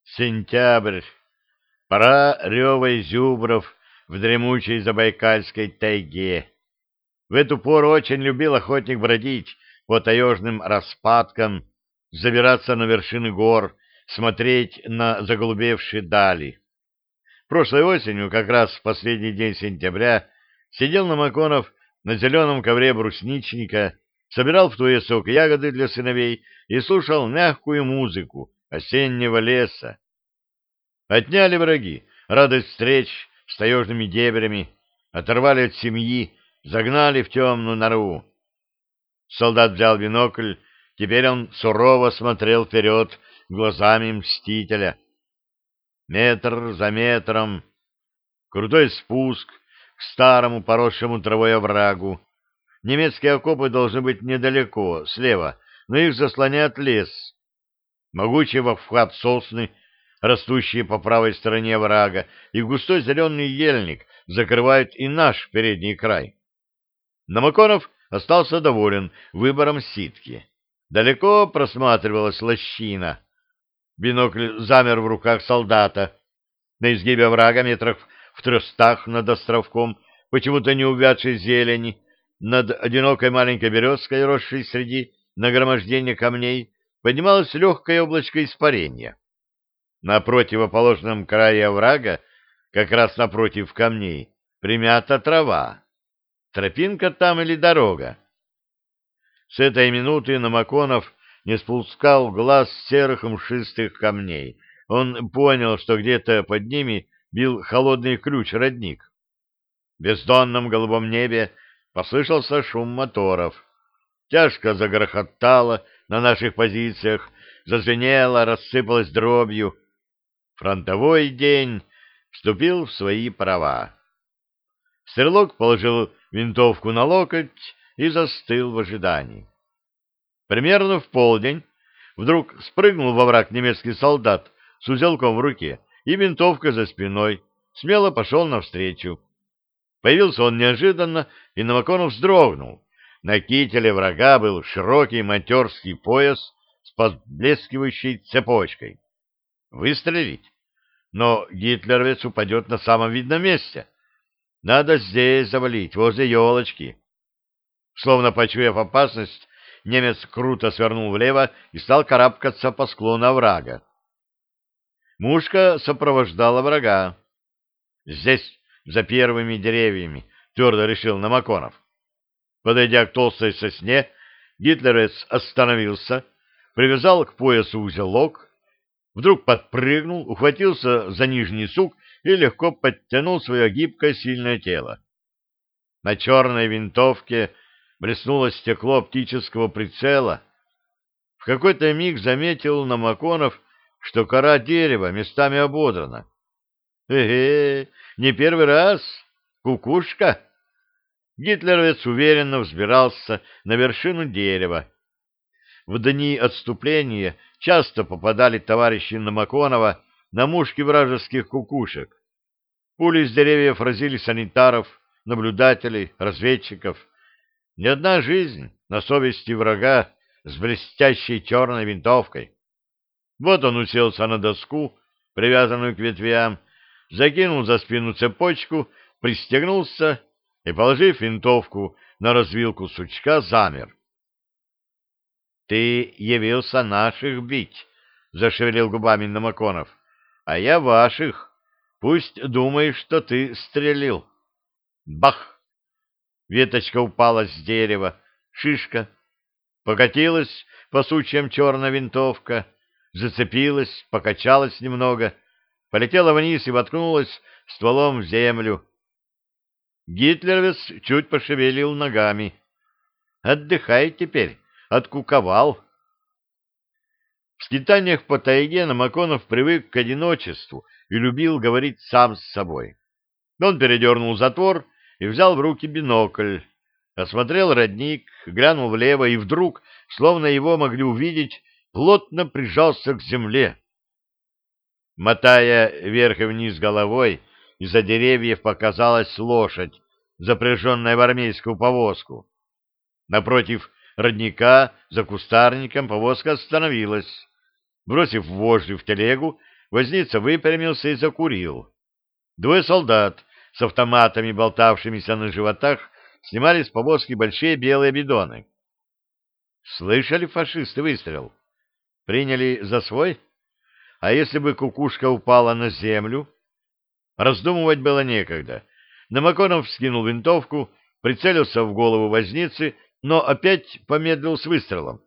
Сентябрь. Пора рева зюбров в дремучей забайкальской тайге. В эту пору очень любил охотник бродить по таежным распадкам, забираться на вершины гор, смотреть на заголубевшие дали. Прошлой осенью, как раз в последний день сентября, сидел Намаконов на зеленом ковре брусничника, собирал в туесок ягоды для сыновей и слушал мягкую музыку осеннего леса. Отняли враги радость встреч с таежными дебрями, оторвали от семьи, загнали в темную нору. Солдат взял бинокль, теперь он сурово смотрел вперед глазами мстителя. Метр за метром, крутой спуск к старому поросшему травой оврагу. Немецкие окопы должны быть недалеко, слева, но их заслоняет лес. Могучий во вход сосны, растущие по правой стороне оврага, и густой зеленый ельник закрывают и наш передний край. Намаконов остался доволен выбором ситки. Далеко просматривалась лощина. Бинокль замер в руках солдата. На изгибе оврага метрах в 300 над островком, почему-то не увядшей зелени, над одинокой маленькой березкой, росшей среди нагромождения камней, поднималось легкое облачко испарения. На противоположном крае оврага, как раз напротив камней, примята трава. Тропинка там или дорога? С этой минуты Намаконов не спускал глаз с серых мшистых камней. Он понял, что где-то под ними бил холодный ключ-родник. В бездонном голубом небе послышался шум моторов. Тяжко загрохотало на наших позициях, зазвенело, рассыпалось дробью. Фронтовой день вступил в свои права. Стрелок положил винтовку на локоть и застыл в ожидании. Примерно в полдень вдруг спрыгнул во враг немецкий солдат с узелком в руке и винтовкой за спиной, смело пошел навстречу. Появился он неожиданно, и Намаконов вздрогнул. На кителе врага был широкий матерский пояс с поблескивающей цепочкой. Выстрелить? Но гитлеровец упадет на самом видном месте. Надо здесь завалить, возле елочки. Словно почуяв опасность, немец круто свернул влево и стал карабкаться по склону оврага. Мушка сопровождала врага. Здесь, за первыми деревьями, твердо решил Намаконов. Подойдя к толстой сосне, гитлеровец остановился, привязал к поясу узелок, вдруг подпрыгнул, ухватился за нижний сук и легко подтянул свое гибкое сильное тело. На черной винтовке блеснуло стекло оптического прицела. В какой-то миг заметил Намаконов, что кора дерева местами ободрана. Не первый раз! Кукушка! Гитлеровец уверенно взбирался на вершину дерева. В дни отступления часто попадали товарищи Намаконова на мушки вражеских кукушек. Пули с деревьев разили санитаров, наблюдателей, разведчиков. Ни одна жизнь на совести врага с блестящей черной винтовкой. Вот он уселся на доску, привязанную к ветвям, закинул за спину цепочку, пристегнулся и, положив винтовку на развилку сучка, замер. — Ты явился наших бить, — зашевелил губами Намаконов, — а я ваших. Пусть думаешь, что ты стрелил. Бах! Веточка упала с дерева, шишка. Покатилась по сучьям черная винтовка, зацепилась, покачалась немного, полетела вниз и воткнулась стволом в землю. Гитлеровец чуть пошевелил ногами. Отдыхай теперь, откуковал. В скитаниях по тайге Намаконов привык к одиночеству и любил говорить сам с собой. Он передернул затвор и взял в руки бинокль, осмотрел родник, глянул влево и вдруг, словно его могли увидеть, плотно прижался к земле. Мотая вверх и вниз головой, из-за деревьев показалась лошадь, запряженная в армейскую повозку. Напротив родника, за кустарником, повозка остановилась. Бросив вожжи в телегу, возница выпрямился и закурил. Двое солдат с автоматами, болтавшимися на животах, снимали с повозки большие белые бидоны. Слышали фашисты выстрел? Приняли за свой? А если бы кукушка упала на землю? Раздумывать было некогда. Намаконов вскинул винтовку, прицелился в голову возницы, но опять помедлил с выстрелом.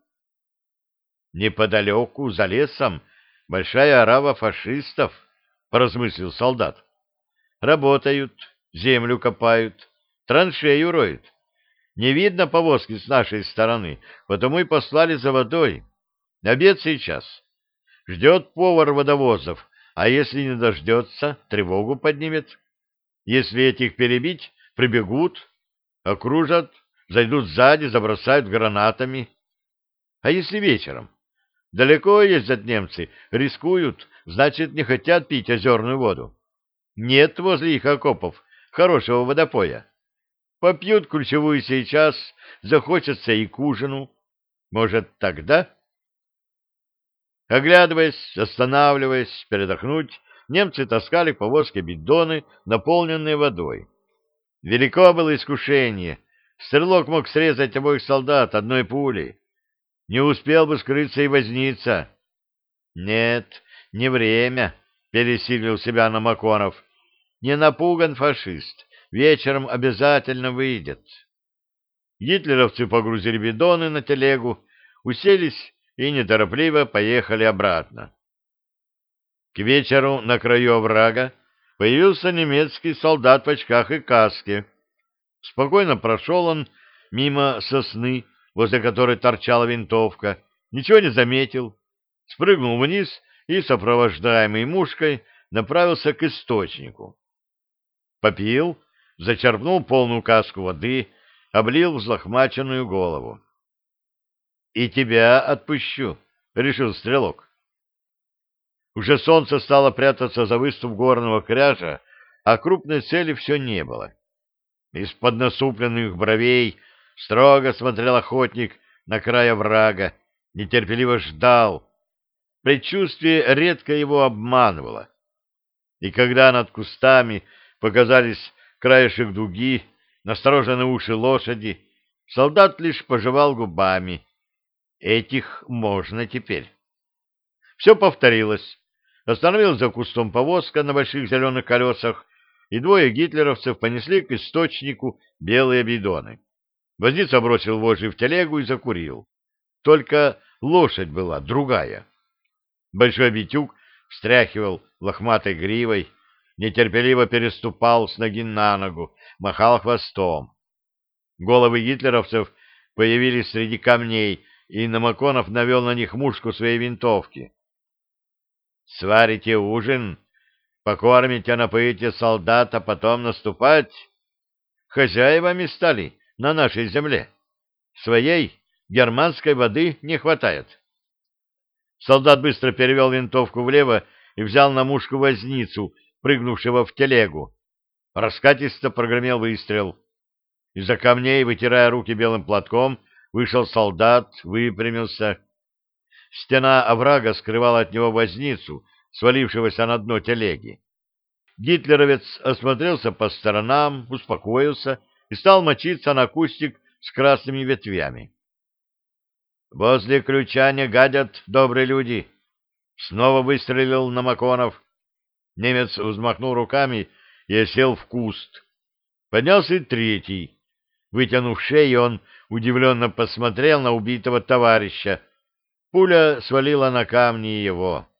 Неподалеку, за лесом, большая орава фашистов, — поразмыслил солдат. Работают, землю копают, траншею роют. Не видно повозки с нашей стороны, потому и послали за водой. Обед сейчас. Ждет повар водовозов, а если не дождется, тревогу поднимет. Если этих перебить, прибегут, окружат, зайдут сзади, забросают гранатами. А если вечером? Далеко ездят немцы, рискуют, значит, не хотят пить озерную воду. Нет возле их окопов хорошего водопоя. Попьют ключевую сейчас, захочется и к ужину. Может, тогда? Оглядываясь, останавливаясь, передохнуть, немцы таскали к повозке бидоны, наполненные водой. Велико было искушение. Стрелок мог срезать обоих солдат одной пулей. Не успел бы скрыться и возница. Нет, не время, пересилил себя Намаконов. Не напуган фашист. Вечером обязательно выйдет. Гитлеровцы погрузили бидоны на телегу, уселись и неторопливо поехали обратно. К вечеру на краю оврага появился немецкий солдат в очках и каске. Спокойно прошел он мимо сосны, возле которой торчала винтовка, ничего не заметил, спрыгнул вниз и, сопровождаемый мушкой, направился к источнику. Попил, зачерпнул полную каску воды, облил взлохмаченную голову. — И тебя отпущу, — решил стрелок. Уже солнце стало прятаться за выступ горного кряжа, а крупной цели все не было. Из-под насупленных бровей строго смотрел охотник на край оврага, нетерпеливо ждал. Предчувствие редко его обманывало. И когда над кустами показались краешек дуги, настороженные уши лошади, солдат лишь пожевал губами. Этих можно теперь. Все повторилось. Остановилась за кустом повозка на больших зеленых колесах, и двое гитлеровцев понесли к источнику белые бидоны. Возница бросил вожжи в телегу и закурил. Только лошадь была другая. Большой битюк встряхивал лохматой гривой, нетерпеливо переступал с ноги на ногу, махал хвостом. Головы гитлеровцев появились среди камней, и Намаконов навел на них мушку своей винтовки. — Сварите ужин, покормите, напоите солдат, а потом наступать? Хозяевами стали на нашей земле. Своей германской воды не хватает. Солдат быстро перевел винтовку влево и взял на мушку возницу, прыгнувшего в телегу. Раскатисто прогремел выстрел. Из-за камней, вытирая руки белым платком, вышел солдат, выпрямился. Стена оврага скрывала от него возницу, свалившегося на дно телеги. Гитлеровец осмотрелся по сторонам, успокоился и стал мочиться на кустик с красными ветвями. «Возле ключа не гадят, добрые люди!» Снова выстрелил Намаконов. Немец взмахнул руками и осел в куст. Поднялся и третий. Вытянув шею, он удивленно посмотрел на убитого товарища. Пуля свалила на камни его.